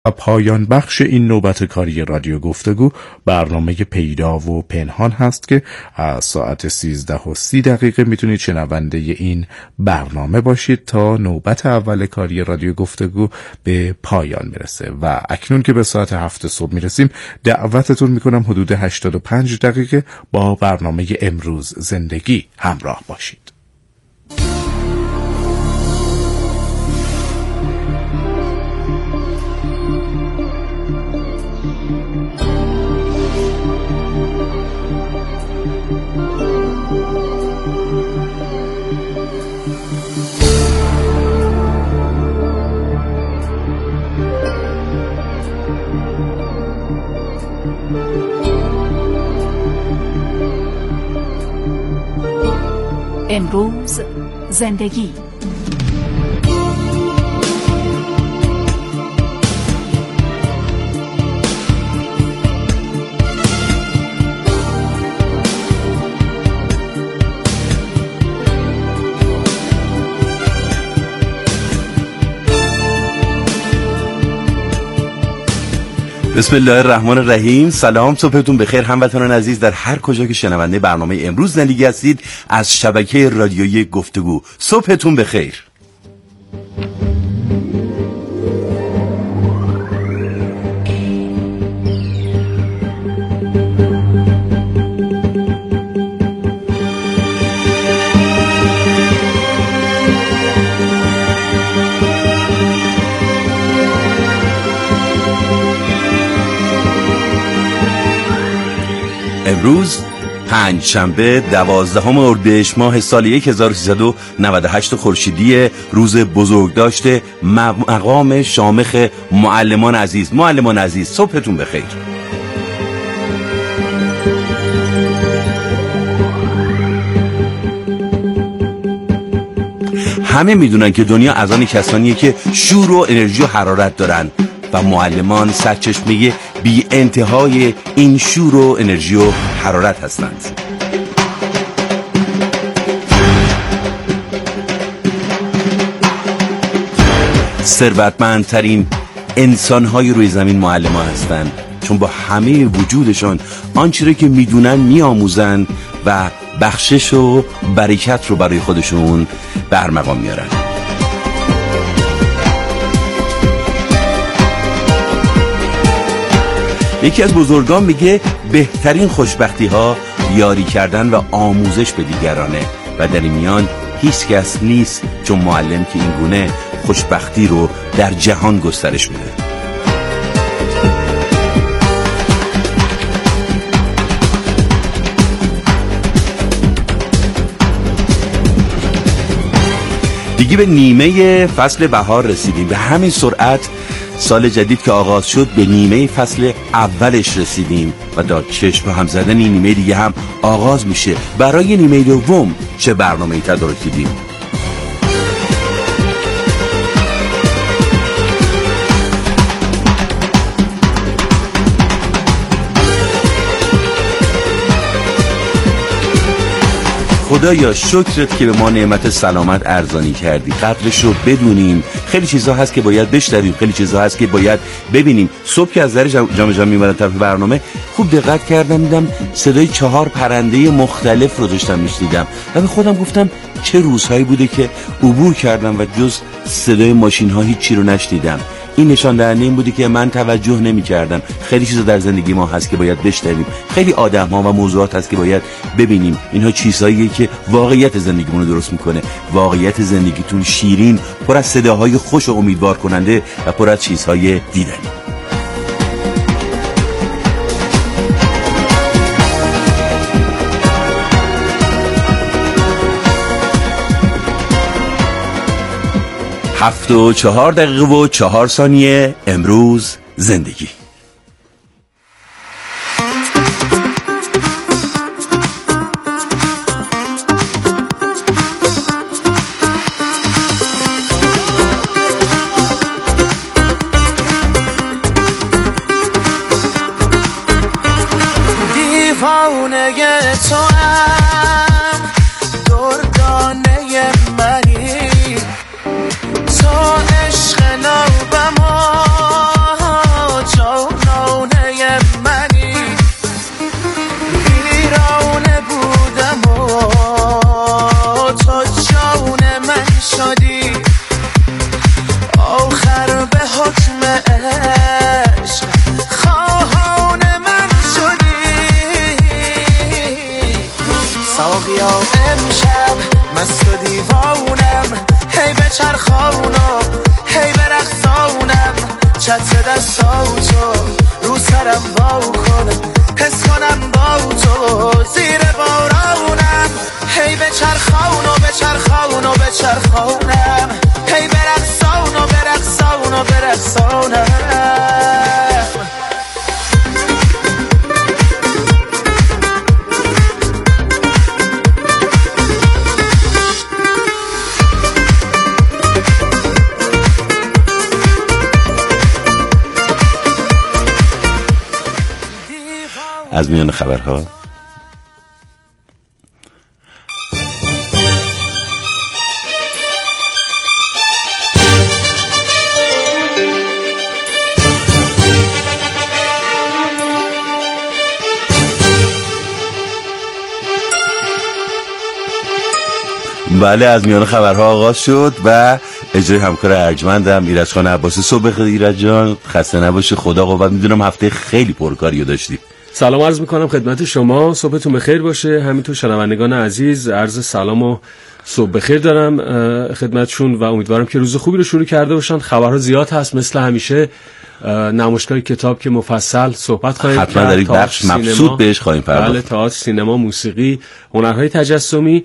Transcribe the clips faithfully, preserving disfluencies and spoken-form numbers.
پایان بخش این نوبت کاری رادیو گفتگو برنامه پیدا و پنهان هست که از ساعت سیزده و سی دقیقه میتونید شنونده این برنامه باشید تا نوبت اول کاری رادیو گفتگو به پایان میرسه و اکنون که به ساعت هفت صبح میرسیم دعوتتون میکنم حدود هشتاد و پنج دقیقه با برنامه امروز زندگی همراه باشید. امروز زندگی. بسم الله الرحمن الرحیم. سلام، صبحتون بخیر هموطنان عزیز در هر کجا که شنونده برنامه امروز زندگی هستید از شبکه رادیویی گفتگو. صبحتون بخیر. امروز پنج شنبه دوازدهم اردیبهشت ماه سال هزار و سیصد و نود و هشت خورشیدی، روز بزرگداشت مقام شامخ معلمان عزیز. معلمان عزیز صبحتون بخیر. همه میدونن که دنیا از آن کسانیه که شور و انرژی و حرارت دارن و معلمان سرچشمه بی انتهای این شور و انرژی و حرارت هستند. ثروتمندترین انسان‌های روی زمین معلمان هستند، چون با همه وجودشان آنچه را که میدونن میآموزن و بخشش و برکت رو برای خودشون برمقام میارن. یکی از بزرگان میگه بهترین خوشبختی ها یاری کردن و آموزش به دیگرانه و در این میان هیچ کس نیست چون معلم که این گونه خوشبختی رو در جهان گسترش میده. دیگه به نیمه فصل بهار رسیدیم. به همین سرعت سال جدید که آغاز شد به نیمه فصل اولش رسیدیم و تا چشم به هم زدن این نیمه دیگه هم آغاز میشه. برای نیمه دوم چه برنامه‌ای تدارک دیدیم؟ خدایا شکرت که به ما نعمت سلامت ارزانی کردی، قدرش رو بدونیم. خیلی چیزا هست که باید بشنویم، خیلی چیزا هست که باید ببینیم. صبح که از در جام جام میمدم طرف برنامه خوب دقت کردم، دیدم صدای چهار پرنده مختلف رو داشتم میشنیدم و به خودم گفتم چه روزهایی بوده که عبور کردم و جز صدای ماشین ها هیچی رو نشنیدم. این نشان دهنده این بودی که من توجه نمی کردم. خیلی چیزا در زندگی ما هست که باید بشنویم، خیلی آدم ها و موضوعات هست که باید ببینیم. اینها چیزهاییه که واقعیت زندگیمون رو درست میکنه. واقعیت زندگیتون شیرین، پر از صداهای خوش و امیدوار کننده و پر از چیزهای دیدنی. هفت و چهار دقیقه و چهار ثانیه. امروز زندگی. دیوانه تو هم دردانه منی، تو عشق نو به ما عشق خواهان من شدی. ساقیا امشب مست و دیوانم، هی به چرخانم هی به رقصانم، چتر دستاتو رو سرم با کنم، حس کنم با تو زیر بارانم، هی به چرخان و به چرخان و به چرخانم، هی به رقصان و به رقصان و به رقصانم. از میان خبرها بله، از میان خبرها آغاز شد و اجرای همکار ارجمندم ایرج خان عباسی. صبح بخیر ایرج جان، خسته نباشی، خدا قوت. میدونم هفته خیلی پرکاریو داشتی. سلام عرض میکنم خدمت شما، صبحتون بخیر باشه. همینطور شنوندگان عزیز عرض سلام و صبح بخیر دارم خدمتشون و امیدوارم که روز خوبی رو شروع کرده باشن. خبرها زیاد هست مثل همیشه. نمایشگاه کتاب که مفصل صحبت خواهیم کرد، حتما در این بخش مبسوط بهش خواهیم پرداخت. بله، تئاتر، سینما، موسیقی، هنرهای تجسمی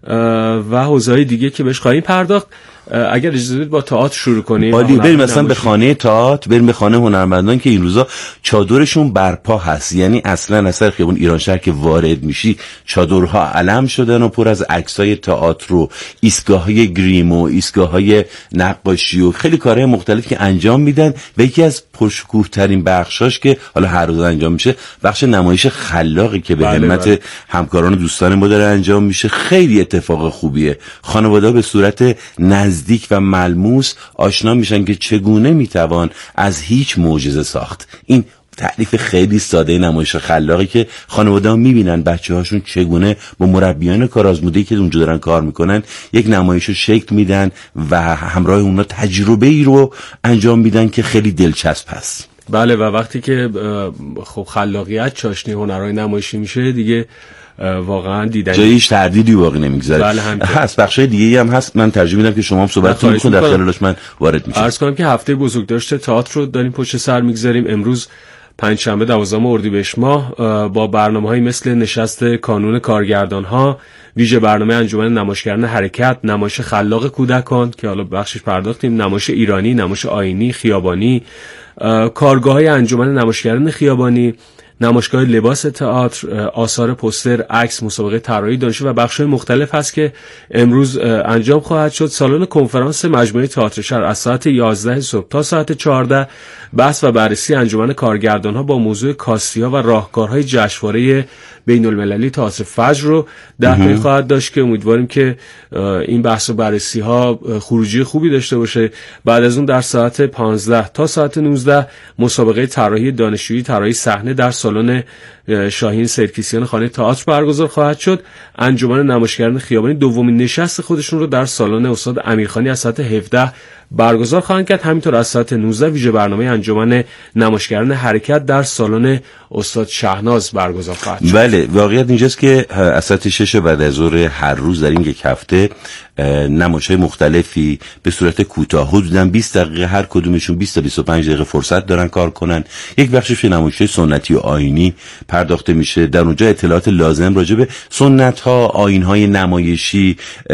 و حوزه‌های دیگه که بهش خواهیم پرداخت. اگر اجازه بدید با تئاتر شروع کنیم. عالی، بریم مثلا به خانه تئاتر، بریم به خانه هنرمندان که این روزا چادرشون برپا هست. یعنی اصلا اثر خیابون ایران شهر که وارد میشی چادرها علم شدن و پر از عکسای تئاتر و ایستگاه‌های گریم و ایستگاه‌های نقاشی و خیلی کارهای مختلف که انجام میدن. و یکی از پرشکوه‌ترین بخشاش که حالا هر روز انجام میشه بخش نمایش خلاقی که به بله همت بله. همکاران و دوستان ما داره انجام میشه. خیلی اتفاق خوبیه. خانواده‌ها به صورت نزدیک و ملموس آشنا میشن که چگونه میتوان از هیچ معجزه ساخت. این تعریف خیلی ساده نمایش خلاقی که خانواده‌ها میبینن بچه‌هاشون چگونه با مربیان کارآزموده‌ای که اونجا دارن کار میکنن یک نمایش رو شکل میدن و همراه اونا تجربه‌ای رو انجام میدن که خیلی دلچسب هست. بله، و وقتی که خب خلاقیت چاشنی هنرهای نمایشی میشه دیگه واقعا دیدن جایش تردیدی واقعی نمیگذاره. بله، هست بخشای دیگه‌ای هم هست، من ترجیح میدم که شما هم صحبتتون بکنید، در خلالش من وارد میشم. عرض کنم که هفته بزرگداشت تئاتر رو داریم پشت سر میگذاریم. امروز پنجشنبه دوازدهم اردیبهشت ماه با برنامه‌های مثل نشست کانون کارگردان‌ها، ویژه برنامه انجمن نمایشگران حرکت، نمایش خلاق کودکان که حالا بخشش پرداختیم، نمایش ایرانی، نمایش آیینی، خیابانی، کارگاه‌های انجمن نمایشگران خیابانی، نمایشگاه لباس تئاتر، آثار پوستر، عکس، مسابقه طراحی دانشجو و بخش‌های مختلف هست که امروز انجام خواهد شد. سالن کنفرانس مجموعه تئاتر شهر از ساعت یازده صبح تا ساعت چهارده بحث و بررسی انجمن کارگردان‌ها با موضوع کاستی‌ها و راهکارهای جشنواره بین‌المللی تئاتر فجر رو در پی خواهد داشت که امیدواریم که این بحث و بررسی ها خروجی خوبی داشته باشه. بعد از اون در ساعت پانزده تا ساعت نوزده مسابقه طراحی دانشجویی طراحی صحنه در سالن شاهین سرکیسیان خانه تئاتر برگزار خواهد شد. انجمن نمایشگران خیابانی دومین نشست خودشون رو در سالن استاد امیرخانی از ساعت هفده برگزار خواهند کرد. همینطور از ساعت نوزده ویژه برنامه انجمن نمایشگران حرکت در سالن استاد شهناز برگزار خواهد شد. بله، واقعیت اینجاست که از ساعت شش بعد از ظهر هر روز در این یک هفته نمایش‌های مختلفی به صورت کوتاه حدوداً بیست دقیقه هر کدومشون بیست تا بیست و پنج دقیقه فرصت دارن کار کنن. یک بخشش نمایش‌های سنتی و آیینی پرداخته میشه. در اونجا اطلاعات لازم راجع به سنت‌ها، آیین‌های نمایشی،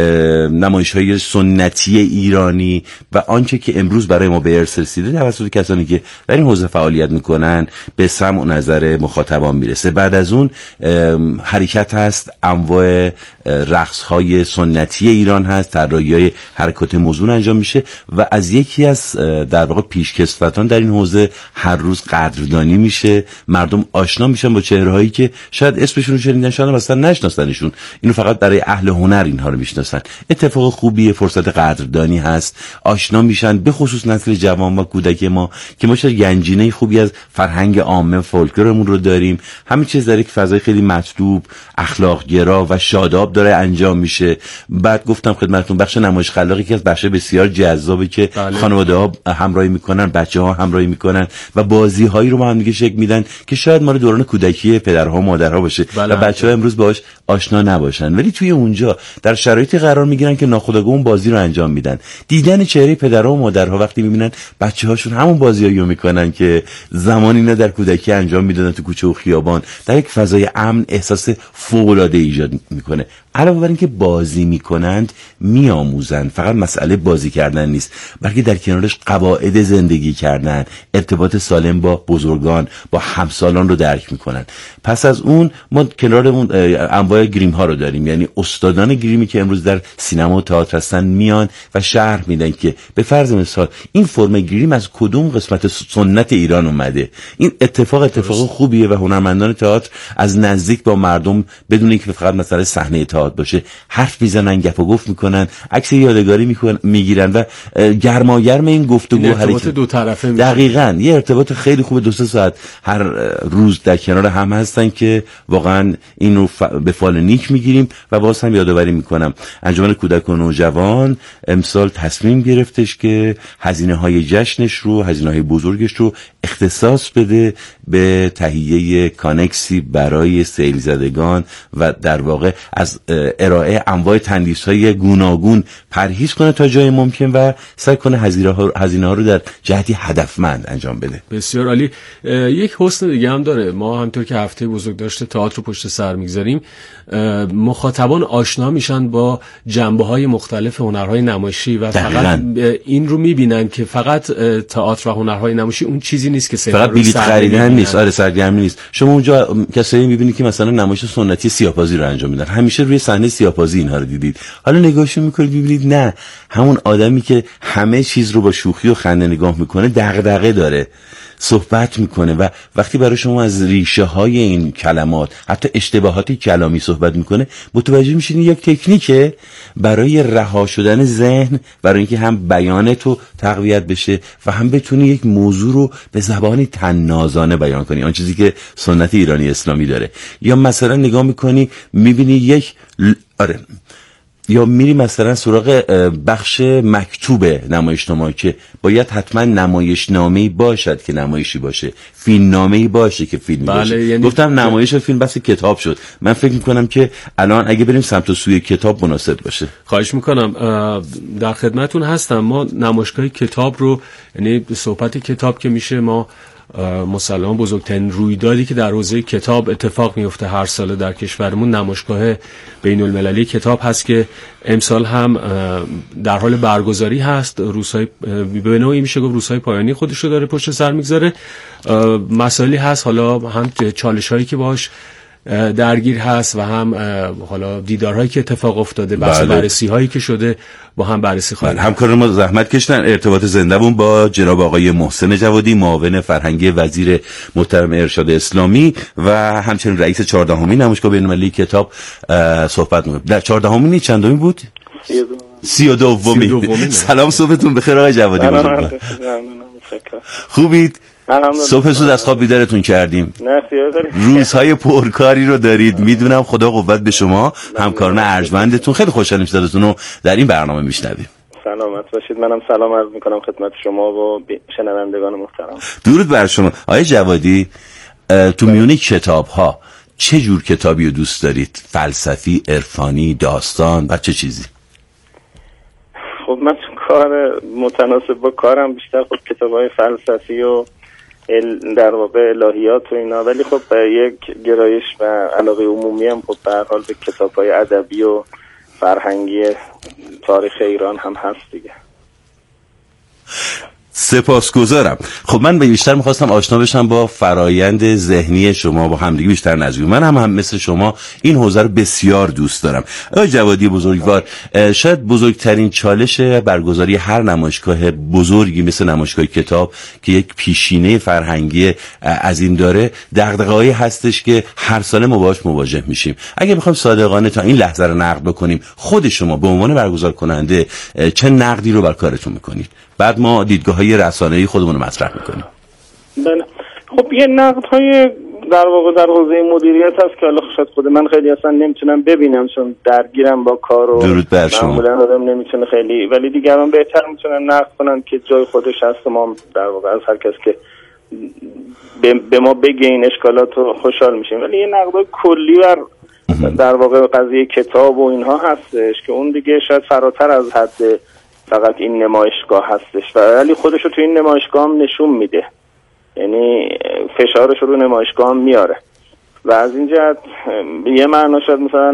نمایش‌های سنتی ایرانی و آنچه که امروز برای ما به ارث رسیده توسط کسانی که در این حوزه فعالیت میکنن به سمع و نظر مخاطبان میرسه. بعد از اون حرکت هست، انواع رقص‌های سنتی ایران هست، طراحی‌های حرکات موزون انجام میشه و از یکی از در واقع پیشکسوتان در این حوزه هر روز قدردانی میشه. مردم آشنا میشن با چهره‌هایی که شاید اسمشون رو شنیدن، شاید اصلا نشناسنشون. اینو فقط برای اهل هنر اینها رو میشناسن. اتفاق خوبیه، فرصت قدردانی هست، آشنا آشنا میشن، به خصوص نسل جوان و کودک ما که ما شاید گنجینه خوبی از فرهنگ عامه فولکلورمون رو داریم، همه چیز در یک فضای خیلی مطلوب، اخلاق گرا و شاداب داره انجام میشه. بعد گفتم خدمتتون بخش نمایش خلاقی که از بخش بسیار جذابی که بله. خانواده‌ها همراهی میکنن، بچه‌ها همراهی میکنن و بازی‌هایی رو با هم دیگه شکل میدن که شاید مال دوران کودکی پدرها و مادرها باشه بله. و بچه‌ها امروز باهاش آشنا نباشن، ولی توی اونجا در شرایطی قرار میگیرن که ناخودآگاه اون بازی رو انجام میدن. دیدن چهره پدرها و مادرها وقتی میبینن بچه‌هاشون همون بازیایی رو میکنن که زمانی اینا در کودکی انجام میدادن تو کوچه و خیابان، در یک فضای امن احساس فوق‌العاده ایجاد میکنه. علاوه بر اینکه بازی میکنند میآموزند. فقط مسئله بازی کردن نیست، بلکه در کنارش قواعد زندگی کردن، ارتباط سالم با بزرگان، با همسالان رو درک میکنن. پس از اون ما کنارمون انواع گریم ها رو داریم، یعنی استادان گریمی که امروز در سینما و تئاتر هستن میان و شرح میدن که به فرض مثال این فرم گریم از کدوم قسمت سنت ایران اومده. این اتفاق اتفاق خوبیه و هنرمندان تئاتر از نزدیک با مردم بدون اینکه فقط مثلا صحنه تئاتر باشه حرف میزنن، گپ و گفت میکنن، عکس یادگاری میکنن، میگیرن و گرماگرم این گفتگو ارتباط دو طرفه میشه. دقیقاً یه ارتباط خیلی خوب، دو سه ساعت هر روز در کنار هم هستن که واقعا این رو ف... به فال نیک میگیریم. و باز هم یادآوری میکنم انجمن کودک و نوجوان امسال تصمیم گرفتش که هزینه های جشنش رو، هزینه های بزرگش رو اختصاص بده به تهیه کانکسی برای سیل زدگان و در واقع از ارائه انواع تندیس‌های گوناگون پرهیز کنه تا جای ممکن و سعی کنه هزینه ها هزینه ها رو در جهتی هدفمند انجام بده. بسیار عالی. یک حسن دیگه هم داره، ما همونطور که هفته بزرگداشت تئاتر رو پشت سر میگذاریم، مخاطبان آشنا میشن با جنبه‌های مختلف هنرهای نمایشی و دقیقاً. فقط این رو میبینن که فقط تئاتر و هنرهای نمایشی اون چیزی نیست که فقط بلیط خریدن نیست، آره سرگرمی نیست. شما اونجا کسایی میبینید که مثلا نمایش سنتی سیاه‌بازی رو انجام میدن، همیشه روی صحنه سیاه‌بازی اینها رو دیدید، حالا نگاهشون میکنید ببینید نه، همون آدمی که همه چیز رو با شوخی و خنده نگاه میکنه دغدغه داره، صحبت میکنه و وقتی برای شما از ریشه های این کلمات، حتی اشتباهات کلامی صحبت میکنه، متوجه میشین یک تکنیکه برای رها شدن ذهن، برای اینکه هم بیان تو تقویت بشه و هم بتونی یک موضوع رو به زبانی طنازانه بیان کنی، آن چیزی که سنت ایرانی اسلامی داره. یا مثلا نگاه میکنی میبینی یک ل... آره یا میری مثلا سراغ بخش مکتوب نمایشنامه که باید حتما نمایشنامه‌ای باشد که نمایشی باشه، فیلمنامه‌ای باشه که فیلمی بله، باشه. یعنی گفتم نمایش و فیلم بس کتاب شد. من فکر میکنم که الان اگه بریم سمت و سوی کتاب مناسب باشه. خواهش میکنم، در خدمتون هستم. ما نمایشگاه کتاب رو، یعنی صحبت کتاب که میشه، ما مسلماً بزرگترین رویدادی که در حوزه کتاب اتفاق میفته هر ساله در کشورمون نمایشگاه بین المللی کتاب هست که امسال هم در حال برگزاری هست. روزهای به نوعی میشه گفت روزهای پایانی خودش رو داره پشت سر میگذاره. مسائلی هست، حالا هم چالش هایی که باهاش درگیر هست و هم حالا دیدارهایی که اتفاق افتاده، بحث بله. بررسی هایی که شده با هم بررسی خواهیم. بله. همکاران ما زحمت کشیدن. ارتباط زنده‌مون با جناب آقای محسن جوادی، معاون فرهنگی وزیر محترم ارشاد اسلامی و همچنین رئیس چهاردهمین نمایشگاه بین‌المللی کتاب صحبت می‌کنیم. در چهاردهمین چندمین بود؟ سی و دومین. سلام، صبحتون بخیر آقای جوادی. خوبید؟ صبح زود از خواب بیدارتون کردیم. روزهای پرکاری رو دارید، میدونم. خدا قوت به شما، همکاران ارجمندتون. خیلی خوشحالیم صداتون رو در این برنامه میشنویم. سلامت باشید. منم سلام عرض میکنم خدمت شما و شنوندگان محترم. درود بر شما. آقای جوادی، تو میون کتاب ها چه جور کتابی رو دوست دارید؟ فلسفی، عرفانی، داستان و چه چیزی؟ خب من تو کار متناسب با کارم بیشتر خود کتاب‌های فلسفی و در واقع الهیات و اینا، ولی خب یک گرایش و علاقه عمومی هم خب به هر حال به کتاب‌های ادبی و فرهنگی تاریخ ایران هم هست دیگه. سپاسگزارم. خب من بیشتر میخواستم آشنا بشم با فرایند ذهنی شما، با همدیگه بیشتر نزدیک. من هم, هم مثل شما این حوزه رو بسیار دوست دارم. آقای جوادی بزرگوار، شاید بزرگترین چالش برگزاری هر نمایشگاه بزرگی مثل نمایشگاه کتاب که یک پیشینه فرهنگی عظیم داره، دغدغه‌ای هستش که هر ساله ما باهاش مواجه میشیم. اگه بخوایم صادقانه تا این لحظه رو نقد بکنیم، خود شما به عنوان برگزار کننده چه نقدی رو بر کارتون میکنید؟ بعد ما دیدگاه‌های رسانه‌ای خودمون رو مطرح می‌کنیم. بله. خب یه نقدهای در واقع در حوزه مدیریت هست که حالا شاید خود من خیلی اصلا نمیتونم ببینم چون درگیرم با کار و درود بر شما. معمولا آدم نمیتونه خیلی، ولی دیگران بهتر میتونن نقد کنن که جای خودش هست. ما در واقع از هر کس که به ما بگه این اشکالات رو خوشحال میشیم، ولی یه نقدهای کلی بر در واقع قضیه کتاب و اینها هستش که اون دیگه شاید فراتر از حد فقط این نمایشگاه هستش، ولی خودش رو تو این نمایشگاه هم نشون میده، یعنی فشارش رو نمایشگاه هم میاره و از این جهت یه معنا شاید مثلا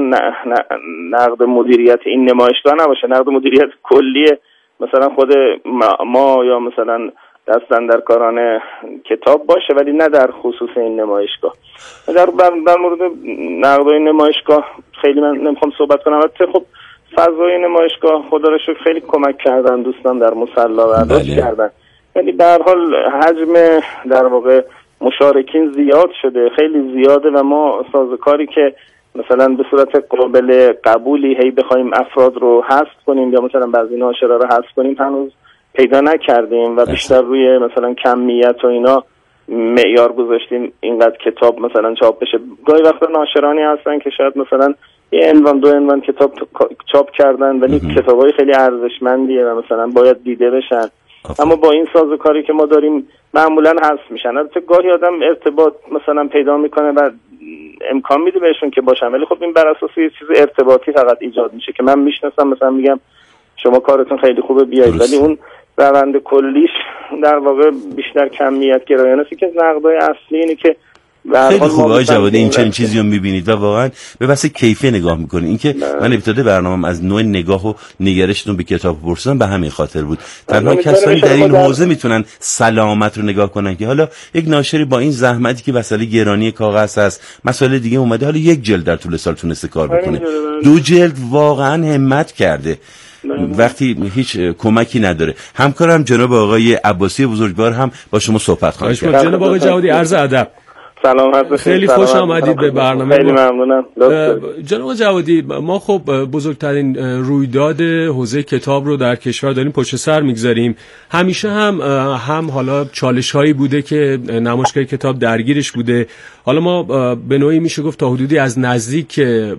نقد مدیریت این نمایشگاه نباشه، نقد مدیریت کلیه مثلا خود ما یا مثلا دستاندرکاران کتاب باشه، ولی نه در خصوص این نمایشگاه. در در مورد نقد این نمایشگاه خیلی من نمیخوام صحبت کنم، البته خب فضای نمایشگاه خدا رو شکر خیلی کمک کردن دوستان در مصلا برداشت کردن، ولی به هر حال حجم در واقع مشارکین زیاد شده، خیلی زیاده و ما سازوکاری که مثلا به صورت قابل قبولی هی بخوایم افراد رو حذف کنیم یا مثلا بعضی ناشرا رو حذف کنیم هنوز پیدا نکردیم و بیشتر روی مثلا کمیت و اینا معیار گذاشتیم اینقدر کتاب مثلا چاپ بشه. گاهی وقتا ناشرانی هستن که شاید مثلا یه عنوان دو عنوان کتاب چاپ کردن ولی کتابای خیلی ارزشمندیه و مثلا باید دیده بشن، اما با این سازوکاری که ما داریم معمولا حذف میشن. البته گاهی آدم ارتباط مثلا پیدا میکنه و امکان میده بهشون که باشن، ولی خب این بر اساس یه چیز ارتباطی فقط ایجاد میشه که من میشناسم مثلا میگم شما کارتون خیلی خوبه بیایید، ولی اون روند کلیش در واقع بیشتر کمیت گرایانه است که نقدای اصلی اینه که خیلی خوبه آقای جوادی این چنین چیزی رو میبینید و واقعا به واسه کیفیت نگاه میکنید. این که من ابتدای برنامه‌ام از نوع نگاه و نگرشتون به کتاب پرسیدم به همین خاطر بود. تنها کسانی در این حوزه میتونن سلامت رو نگاه کنن که حالا یک ناشری با این زحمتی که مسئله گرانی کاغذ هست، مسئله دیگه اومده حالا یک جلد در طول سال تونسته کار بکنه، دو جلد واقعا همت کرده وقتی هیچ کمکی نداره. همکارم جناب آقای عباسی بزرگوار هم با شما صحبت خواهد کرد. جناب آقای جوادی عرض ادب. سلام، خیلی خوش آمدید به برنامه. خیلی ممنونم. جناب جوادی، ما خب بزرگترین رویداد حوزه کتاب رو در کشور داریم پشت سر میگذاریم. همیشه هم هم حالا چالش هایی بوده که نمایشگاه کتاب درگیرش بوده. حالا ما به نوعی میشه گفت تا حدودی از نزدیک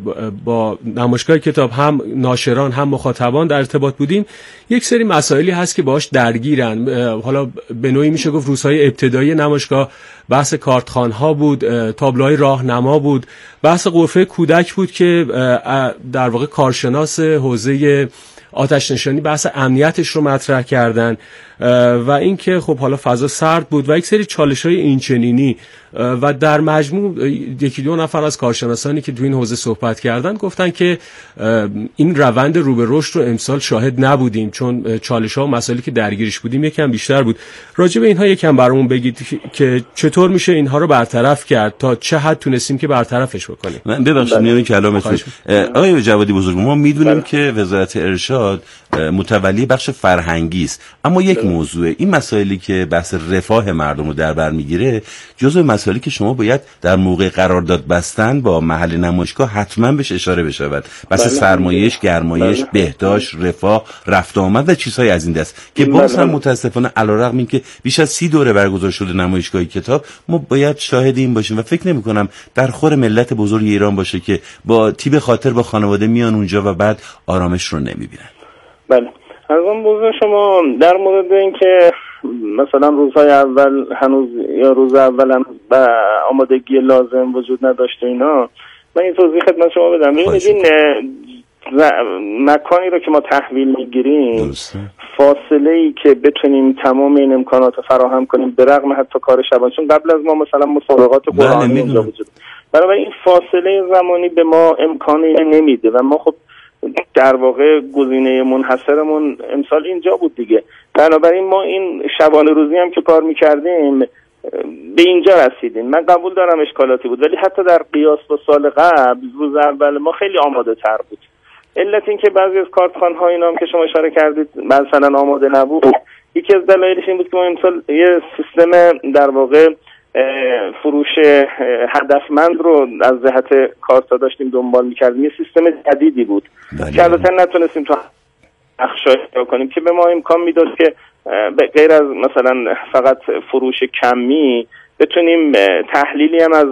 با نمایشگاه کتاب هم ناشران هم مخاطبان در ارتباط بودیم. یک سری مسائلی هست که باهاش درگیرن. حالا به نوعی میشه گفت روزهای ابتدایی نمایشگاه بحث کارتخوان‌ها بود، تابلوهای راهنما بود، بحث غرفه کودک بود که در واقع کارشناس حوزه آتش نشانی بحث امنیتش رو مطرح کردن و اینکه خب حالا فضا سرد بود و یک سری چالش‌های اینچنینی و در مجموع یکی دو نفر از کارشناسانی که تو این حوزه صحبت کردن گفتن که این روند رو به رشد رو امسال شاهد نبودیم چون چالش‌ها و مسائلی که درگیرش بودیم یکم بیشتر بود. راجع به اینها یکم برامون بگید که چطور میشه اینها رو برطرف کرد، تا چه حد تونستیم که برطرفش بکنیم. من ببخشید میون کلامتون آقای جوادی بزرگ، ما میدونیم که وزارت ارشاد متولی بخش فرهنگی است، اما یک موضوع این مسائلی که بحث رفاه مردم رو در بر میگیره جزو مسائلی که شما باید در موقع قرارداد بستن با محل نمایشگاه حتما بهش اشاره بشود. بحث سرمایش، گرمایش، بهداشت، رفاه، رفت آمد و چیزهای از این دست که باز هم متاسفانه علیرغم اینکه بیش از سی دوره برگزار شده نمایشگاه کتاب ما باید شاهد این باشیم و فکر نمی کنم در خور ملت بزرگ ایران باشه که با تیب خاطر با خانواده میان اونجا و بعد آرامش رو نمیبینن. بله، از اون بزرگ شما در مورد اینکه مثلا روزهای اول هنوز یا روز اول هم با آمادگی لازم وجود نداشته اینا، من این توضیح خدمت شما بدم. ببینید این مکانی رو که ما تحویل میگیریم، فاصله ای که بتونیم تمام این امکانات رو فراهم کنیم به رغم حتی کار شبانه، چون قبل از ما مثلا مسابقات قرآنی اونجا وجود، برای این فاصله زمانی به ما امکانی نمیده و ما خب در واقع گزینه منحصرمون امسال اینجا بود دیگه. بنابراین ما این شبانه روزی هم که کار میکردیم به اینجا رسیدیم. من قبول دارم اشکالاتی بود، ولی حتی در قیاس با سال قبل روز اول ما خیلی آماده تر بود. علت این که بعضی از کارتخانه‌ها اینا هم که شما اشاره کردید مثلا آماده نبود، یکی از دلایلش این بود که ما امسال یه سیستم در واقع فروش هدفمند رو از جهت کارتا داشتیم دنبال می‌کردیم. یه سیستم جدیدی بود که البته نتونستیم تو اخشای کنیم که به ما امکان میداد که غیر از مثلا فقط فروش کمی بتونیم تحلیلی هم از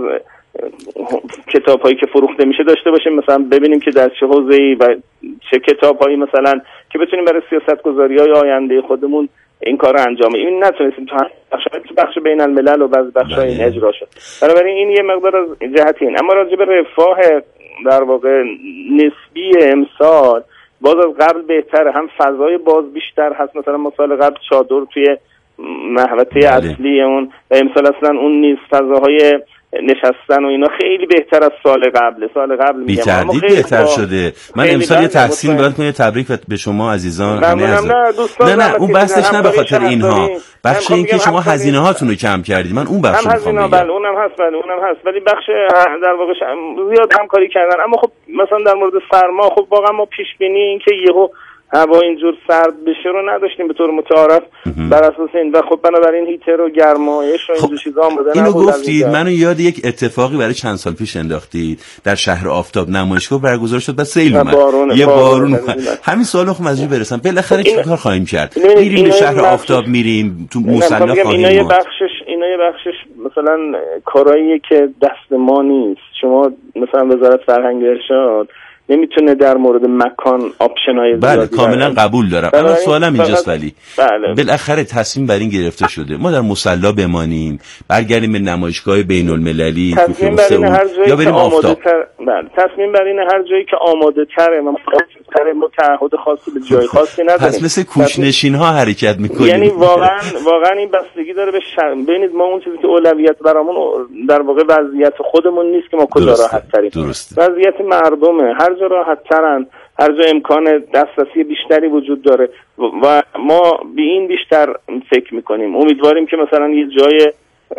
کتاب‌هایی که فروخته میشه داشته باشیم، مثلا ببینیم که در چه حوزه‌ای و چه کتاب‌هایی مثلا که بتونیم برای سیاست‌گذاری‌های آینده خودمون این کار رو انجام بدیم. این نتونستیم تو بخش بین الملل و بعضی بخش‌های این اجرا شد. بنابراین این یه مقدار از جهت این. اما راجع به رفاه در واقع نسبی امسال باز از قبل بهتره، هم فضای باز بیشتر هست. مثلا ما سال قبل چادر توی محوطه اصلی اون و امسال اصلا اون نیست. فضاهای نشستن و اینا خیلی بهتر از سال قبل. سال قبل میگم بی‌تردید بهتر شده. من امسال یه تحسین باید کنم، یه تبریک به شما عزیزان همه از نه نه نه اون بحثش نه به خاطر اینها، بخش این که شما هزینه هاتون رو کم کردید. من اون بخش رو میخوام بگم. بله اونم هست، بله اونم هست، ولی بخش در واقع زیاد همکاری کردن. اما خب مثلا در مورد سرما خب واقعا ما پیش بینی این که یهو هوا اینجور سرد بشه رو نداشتیم به طور متعارف بر اساس این، و خب بنابراین هیتر و گرمایش و اینجور چیزا هم بوده. اینو گفتید منو یاد یک اتفاقی برای چند سال پیش انداختید. در شهر آفتاب نمایشگاه برگزار شد و سیل اومد، بارون یه بارون, بارون اومد. همین سوالو خب از برسم بالاخره چیکار خواهیم کرد؟ میریم به شهر آفتاب، میریم تو مصلا خواهیم اینا یه بخشش اینا یه بخشش مثلا کارهاییه که دست ما نیست. شما مثلا وزارت فرهنگ و ارشاد نمیتونه در مورد مکان آپشن‌های زیادی بله کاملا قبول دارم. اما سوالم اینجاست ولی بله. بالاخره تصمیم بر این گرفته شده ما در مصلا بمانیم، برگردیم به نمایشگاه بین‌المللی تصمیم بر این هر جایی یا بریم آفتاب. بله تصمیم بر این هر جایی که آماده تره ما تره ما تعهد خاصی به جای خاصی نداریم. پس مثل کوچ‌نشین ها حرکت می‌کنیم. یعنی واقعا واقعا این بستگی داره به شر... ببینید ما اون چیزی که اولویت برامون در واقع وضعیت خودمون نیست که ما کجا راحت تریم. وضعیت مردمه. هر جا راحت ترن، هر جا امکان دسترسی بیشتری وجود داره و ما به این بیشتر فکر میکنیم. امیدواریم که مثلا یه جای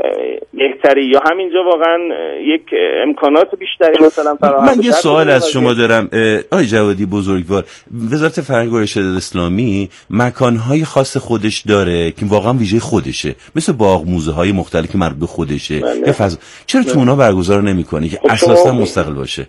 بهتری یا همینجا واقعا یک امکانات بیشتری مثلا فراهم من یه سوال از شما دارم آقای جوادی بزرگوار. وزارت فرهنگ و ارشاد اسلامی مکانهای خاص خودش داره که واقعا ویژه خودشه، مثل باغ موزه های مختلفی مربوط به خودشه. یه فضا چرا تو اونا برگزار نمی‌کنی که اساسا مستقل باشه؟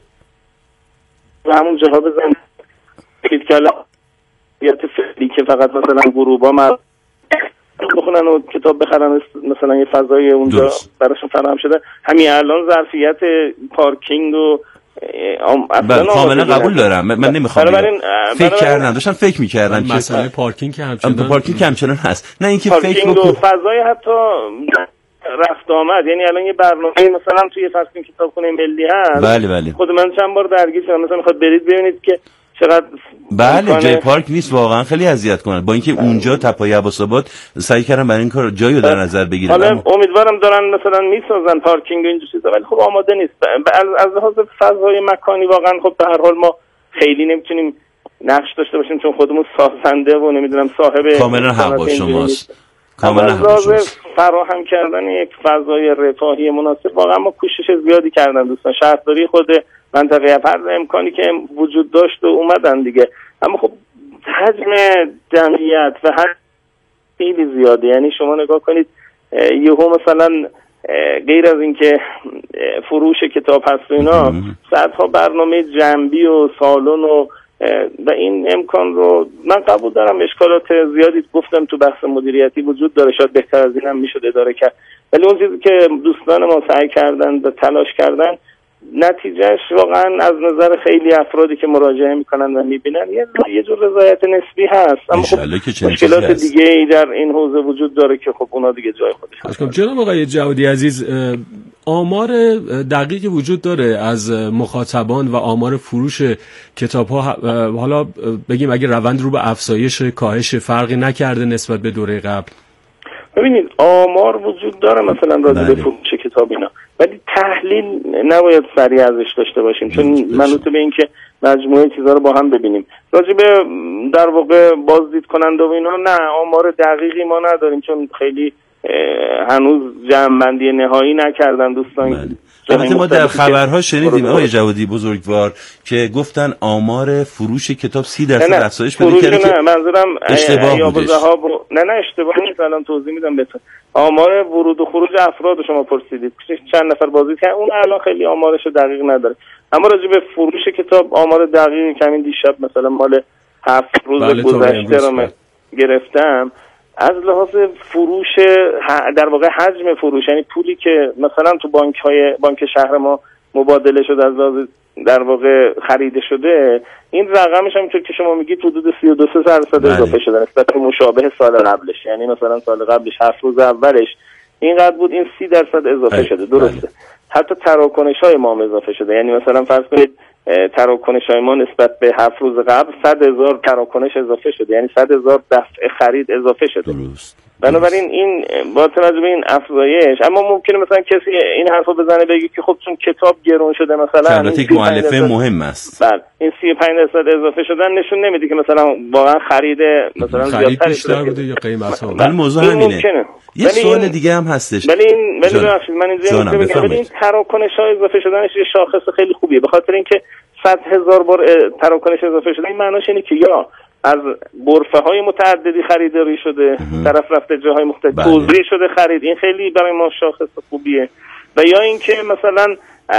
و همون جاها بزن کلیکالا یا تفلی که فقط مثلا گروبا مر بخونن و کتاب بخرن، مثلا یه فضای اونجا براشون فراهم شده. همین الان ظرفیت پارکینگ و بله کاملا قبول دارم. من نمیخوام فکر کردم داشتم فکر میکردم که مسئله پارکینگ که همچنان پارکینگ که همچنان هست، نه اینکه فکر بکنم فضای حتی رفت آمد. یعنی الان یه برنامه مثلا توی فصل کتابخونه ملی هست. بله بله. خود من چند بار درگیر شدم، مثلا میخواد برید ببینید که چقدر بله جای پارک نیست، واقعا خیلی اذیت کنه. با اینکه اونجا تپای عباس‌آباد سعی کردن برای این کار جایی رو در نظر بگیرن. حالا اما... امیدوارم دارن مثلا میسازن پارکینگ و این چیزا، ولی خب آماده نیست. از لحاظ فضای مکانی واقعا خب به هر حال ما خیلی نمیتونیم نقش داشته باشیم چون خودمون سازنده و نمیدونم صاحب کاملا حق با شماست. کاملا حق با شماست. فراهم کردن یک فضای رفاهی مناسب واقعا ما کوشش زیادی کردن دوستان. شهرداری خود منطقه هر امکانی که وجود داشت و اومدن دیگه، اما خب حجم جمعیت و هر خیلی زیاده. یعنی شما نگاه کنید یهو مثلا غیر از اینکه فروش کتاب هست و اینا صدها برنامه جنبی و سالن و و این امکان رو من قبول دارم. اشکالات زیادی گفتم تو بحث مدیریتی وجود داره، شاید بهتر از این هم میشد اداره کرد، ولی اون چیزی که دوستان ما سعی کردن و تلاش کردن نتیجهش واقعا از نظر خیلی افرادی که مراجعه میکنن و میبینن یه یه جور رضایت نسبی هست، اما خب مشکلات دیگه ای در این حوزه وجود داره که خب اونا دیگه جای خودش هست. جناب آقای جوادی عزیز، آمار دقیقی وجود داره از مخاطبان و آمار فروش کتاب ها؟ حالا بگیم اگه روند رو به افزایش کاهش فرقی نکرده نسبت به دوره قبل؟ ببینید آمار وجود داره مثلا راجع به فروش کتاب اینا، ولی تحلیل نباید سریع ازش داشته باشیم چون منوط به این که مجموعه چیزا رو با هم ببینیم. راجع به در واقع بازدید کننده و اینا نه آمار دقیقی ما نداریم چون خیلی هنوز جمع‌بندی نهایی نکردن دوستان. البته ما در خبرها شنیدیم آقای جوادی بزرگوار که گفتن آمار فروش کتاب سی درصد افزایش پیدا کرده که نه منظورم اشتباه بودش. ب... نه نه اشتباه نیست، الان توضیح میدم بهتون. آمار ورود و خروج افراد شما پرسیدید چند نفر بازدید کردن، اون الان خیلی آمارش دقیق نداره، اما راجع به فروش کتاب آمار دقیقی که همین دیشب مثلا مال هفت روز بله گذشته رو گرفتم از لحاظ فروش در واقع حجم فروش، یعنی پولی که مثلا تو بانک های بانک شهر ما مبادله شده از لحاظ در واقع خریده شده، این رقمش هم که شما میگید حدود سی و دو درصد اضافه شده نسبت به مشابه سال قبلش، یعنی مثلا سال قبلش هفت روز اولش اینقدر بود، این سی درصد اضافه بله. شده درسته بله. حتی تراکنش های ما هم اضافه شده، یعنی مثلا فرض کنید تراکنش های ما نسبت به هفت روز قبل صد هزار تراکنش اضافه شده، یعنی صد هزار دفع خرید اضافه شده. درست. بنابراین این با توجه به این افزایش، اما ممکنه مثلا کسی این حرفو بزنه بگه که خب چون کتاب گرون شده مثلا البته یک مؤلفه مهم است. بله این سی و پنج درصد اضافه شدن نشون نمیده که مثلا واقعا خرید مثلا زیادتر بیشتر بوده یا قیمت ها. ولی موضوع همینه. یه سوال دیگه هم هستش. ولی این ولی ببخشید من اینجا میگم این تراکنش ها اضافه شدنش یه شاخص خیلی خوبیه، به خاطر اینکه صد هزار بار تراکنش اضافه شده این معناش اینه که یا از برفه های متعددی خریداری شده طرف رفته جاهای مختلف توزیع شده خرید، این خیلی برای ما شاخص خوبیه، و یا اینکه مثلا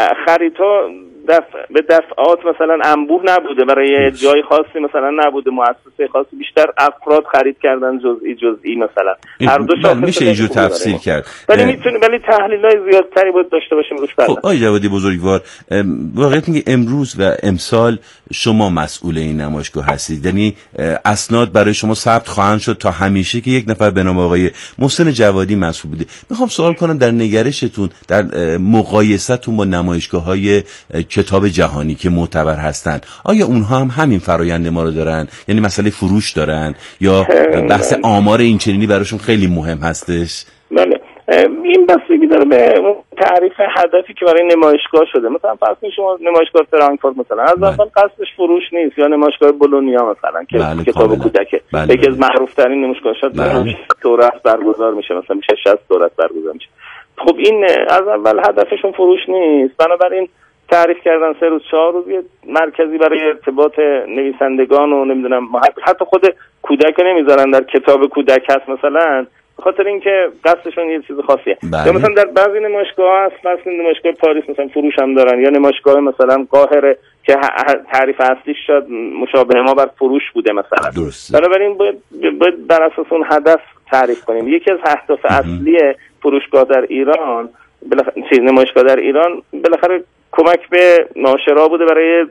خریدها دفع به دفعات مثلا انبوه نبوده، برای جای خاصی مثلا نبوده، مؤسسه خاصی، بیشتر افراد خرید کردن جزئی جزئی مثلا هر دو شاخص میشه اینجور تفسیر کرد، ولی میتونه ولی تحلیلای زیادتری باید داشته باشیم روش. خب آقای جوادی بزرگوار واقعیت میگه امروز و امسال شما مسئول این نمایشگاه هستید، یعنی اسناد برای شما ثبت خواهند شد تا همیشه که یک نفر به نام آقای محسن جوادی مسئول بوده. میخوام سوال کنم در نگرشتون در مقایستون با نمایشگاه‌های کتاب جهانی که معتبر هستند، آیا اونها هم همین فرآیند ما رو دارن؟ یعنی مسئله فروش دارن یا بحث آمار این چنینی براشون خیلی مهم هستش؟ بله این بستگی داره به تعریف هدفی که برای نمایشگاه شده. مثلا فرض کنید شما نمایشگاه فرانکفورت مثلا از اول قصدش فروش نیست، یا نمایشگاه بولونیا مثلا که بله کتاب کودک بله یکی از معروف ترین نمایشگاه‌ها بله. دورت برگزار میشه، مثلا میشه شصت دورت برگزار میشه. خب این از اول هدفشون فروش نیست، بنابراین تعریف کردن سه روز چهار روز یه مرکزی برای ارتباط نویسندگان و نمیدونم حتی خود کودک رو نمیذارن در کتاب کودک هست مثلا، به خاطر اینکه قصدشون یه چیز خاصیه. یا مثلا در بعضی نمایشگاه هست، مثلا نمایشگاه پاریس مثلا فروش هم دارن، یا نمایشگاه مثلا قاهره که تعریف اصلیش شد مشابه ما بر فروش بوده مثلا. بنابراین باید باید بر اساس اون هدف تعریف کنیم. یکی از اهداف اصلی فروشگاه در ایران بالاخره چیز نمایشگاه در ایران بالاخره کمک به ناشرا بوده برای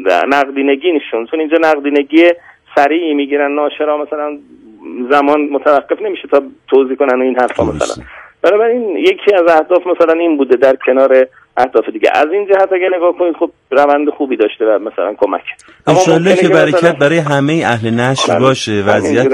نقدینگی نشون، چون اینجا نقدینگی سریعی میگیرن ناشرا مثلا زمان متوقف نمیشه تا توضیح کنن و این حرفا مثلا. بنابراین یکی از اهداف مثلا این بوده در کنار اهداف دیگه. از این جهت اگه نگاه کنید خب روند خوبی داشته و مثلا کمک انشالله که برکت برای همه اهل نشر باشه. وضعیت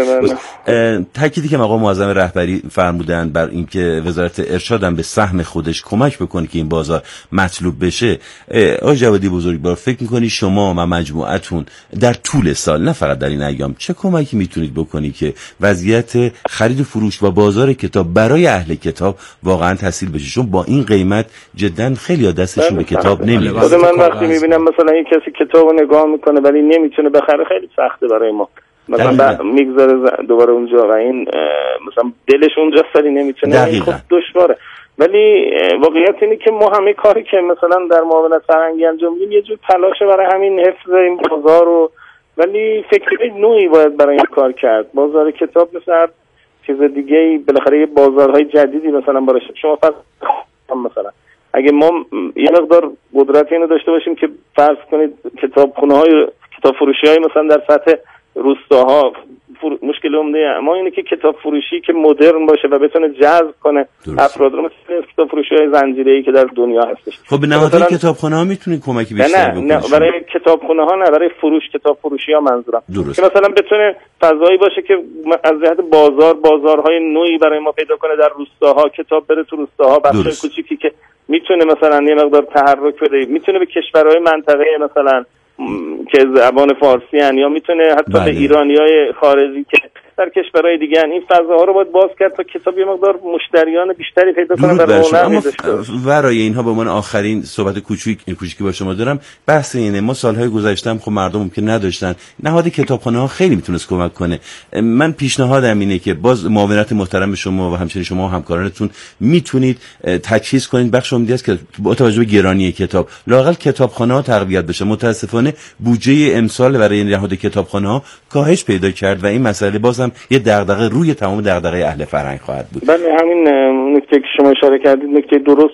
تأکیدی که مقام معظم رهبری فرمودن بر اینکه وزارت ارشاد هم به سهم خودش کمک بکنه که این بازار مطلوب بشه. آقای جوادی بزرگوار فکر میکنی شما و مجموعتون در طول سال نه فقط در این ایام چه کمکی میتونید بکنی که وضعیت خرید و فروش و بازار کتاب برای اهل کتاب واقعا تسهیل بشه؟ چون با این قیمت جدا خیلی دستشون به کتاب نمیرسه. خود من وقتی میبینم مثلا این کسی کتابو نگاه میکنه ولی نمیتونه بخره خیلی سخته برای ما، مثلا میگذاره دوباره اونجا و این مثلا دلش اونجا سری نمیتونه، خب دشواره. ولی واقعیت اینه که ما همه کاری که مثلا در معاونت فرهنگی انجام میدیم یه جور تلاشه برای همین حفظ این بازار رو، ولی فکر نوعی باید برای این کار کرد. بازار کتاب مثلا چیز دیگه بالاخره یه بازارهای جدیدی مثلا براش شما فرض مثلا اگه ما یه مقدار قدرت اینو داشته باشیم که فرض کنید کتابخونه‌های کتاب فروشی‌های مثلا در سطح روستاها فر... مشکل عمده ما اینه که کتاب فروشی که مدرن باشه و بتونه جذب کنه افراد رو، مثل کتاب فروشی‌های زنجیره‌ای که در دنیا هستش. خب به نهادهای کتابخانه‌ها میتونید کمکی بیشتری بکنید؟ نه برای کتابخونه‌ها نه، برای فروش کتاب فروشی‌ها منظورم. درست. که مثلا بتونه فضایی باشه که از جهت بازار بازارهای نوعی برای ما پیدا کنه در روستاها، کتاب بره تو روستاها، بخشای کوچیکی که میتونه مثلا یه مقدار تحرک بده، میتونه به کشورهای منطقه مثلا که زبان فارسی هن، یا میتونه حتی بله. به ایرانیای خارجی که در کشورهای دیگه هن. این فضاها رو باید باز کرد تا کتاب یه مقدار مشتریان بیشتری پیدا کنه در رونق می‌داشته. ورای اینها به من آخرین صحبت کوچیک کوچیکی با شما دارم، بحث اینه ما سالهای گذشته هم خب مردم ممکن نداشتن، نهاد کتابخانه‌ها خیلی میتونست کمک کنه. من پیشنهادم اینه که باز معاونت محترم شما و همچنین شما و همکارانتون میتونید تجهیز کنید بخش عمدی است که با توجه به گرانی کتاب لااقل کتابخانه‌ها تقویت بشه. متاسفانه بودجه امسال برای نهاد کتابخانه‌ها کاهش پیدا کرد و این مسئله بازم یه دغدغه روی تمام دغدغه اهل فرهنگ خواهد بود. بله همین نکته که شما اشاره کردید نکته درست